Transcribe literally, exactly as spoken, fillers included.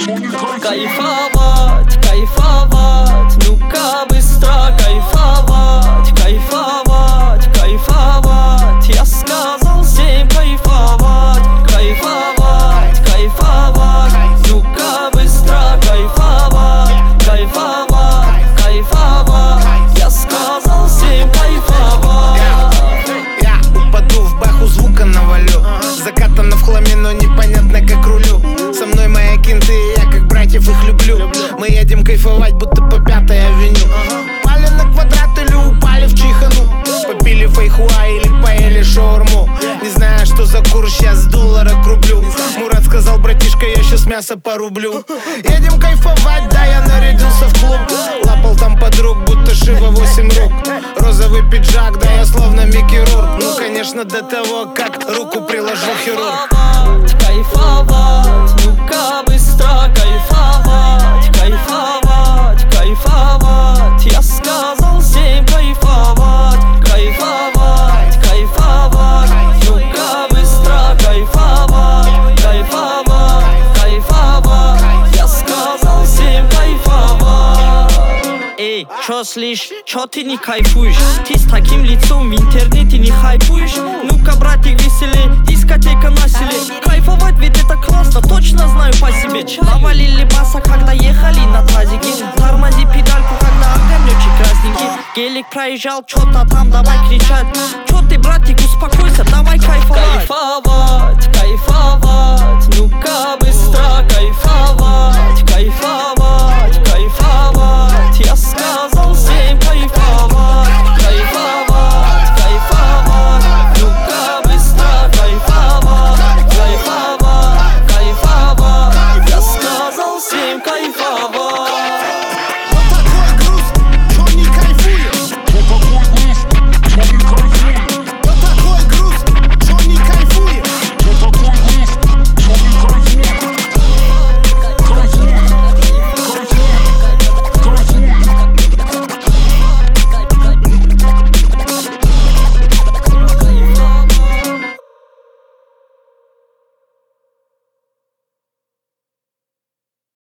Кайфовать, кайфовать, ну-ка быстро кайфовать, кайфовать, кайфовать. Я сказал всем кайфовать, кайфовать, кайфовать, ну-ка быстро кайфовать, кайфовать, кайфовать. Я сказал всем кайфовать. Я упаду в бэху, звука навалю. Закатано в хламе, но непонятно как рулю. Со мной мои кенты, я как братьев их люблю. Мы едем кайфовать, будто по пятой авеню. Пали на квадрат или упали в чихану. Попили фейхуа или поели шаурму. Не знаю, что за курс, сейчас с доллара к рублю. Мурат сказал, братишка, я сейчас мясо порублю. Едем кайфовать, да, я нарядился в клуб. Лапал там подруг, будто Шива восемь рук. Розовый пиджак, да, я словно Микки Рурк. Ну, конечно, до того, как руку приложил хирург. Кайфовать, ну-ка быстро кайфовать, кайфовать, кайфовать. Я сказал всем кайфовать, кайфовать, кайфовать. Ну-ка быстро кайфовать, кайфовать, кайфовать. Я сказал всем кайфовать. Эй, чё слышь, чё ты не кайфуешь? Ты с таким лицом в интернете не хайпуешь? Ну-ка, братик, веселей, дискотека на селе. Кайфовать, ведь это классно, точно знаю по себе. Навалили баса, когда ехали на тазике. Тормози педальку, когда огонёчек красненький. Гелик проезжал, чё-то там, давай кричать. Чё ты, братик, успокойся, давай кайфовать. Кайфовать, кайфовать, ну-ка быстро кайфовать, кайфовать, кайфовать. Я сказал